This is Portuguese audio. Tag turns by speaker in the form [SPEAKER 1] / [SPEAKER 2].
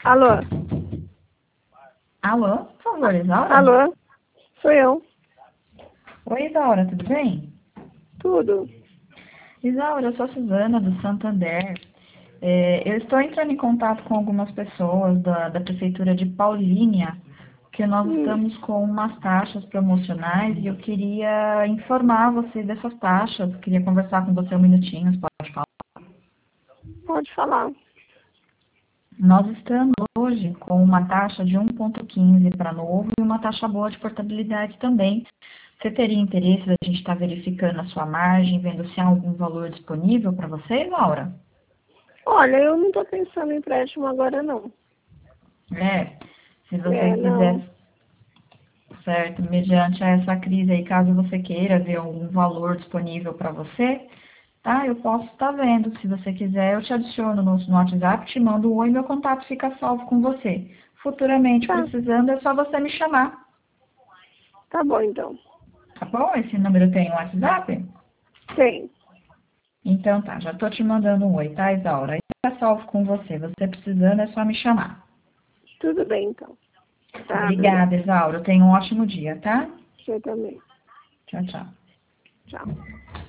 [SPEAKER 1] Alô?
[SPEAKER 2] Alô, por favor, Isaura?
[SPEAKER 1] Alô? Sou eu.
[SPEAKER 2] Oi, Isaura, tudo bem?
[SPEAKER 1] Tudo.
[SPEAKER 2] Isaura, eu sou a Suzana, do Santander. Eu estou entrando em contato com algumas pessoas da Prefeitura de Paulínia, que nós estamos com umas taxas promocionais e eu queria informar você dessas taxas. Queria conversar com você um minutinho, você pode falar?
[SPEAKER 1] Pode falar.
[SPEAKER 2] Nós estamos hoje com uma taxa de 1,15 para novo e uma taxa boa de portabilidade também. Você teria interesse da gente estar verificando a sua margem, vendo se há algum valor disponível para você, Laura?
[SPEAKER 1] Olha, eu não estou pensando em empréstimo agora, não.
[SPEAKER 2] Se você
[SPEAKER 1] Não.
[SPEAKER 2] quiser, certo, mediante essa crise aí, caso você queira ver algum valor disponível para você, tá? Eu posso estar vendo. Se você quiser, eu te adiciono no WhatsApp, te mando um oi, meu contato fica salvo com você. Futuramente,
[SPEAKER 1] Tá.
[SPEAKER 2] precisando, é só você me chamar.
[SPEAKER 1] Tá bom, então.
[SPEAKER 2] Tá bom? Esse número tem no WhatsApp?
[SPEAKER 1] Tem.
[SPEAKER 2] Então tá, já tô te mandando um oi, tá, Isaura? Aí tá salvo com você. Você precisando, é só me chamar.
[SPEAKER 1] Tudo bem, então. Tá, obrigada.
[SPEAKER 2] Obrigada, Isaura. Tenha um ótimo dia, tá?
[SPEAKER 1] Você também.
[SPEAKER 2] Tchau, tchau.
[SPEAKER 1] Tchau.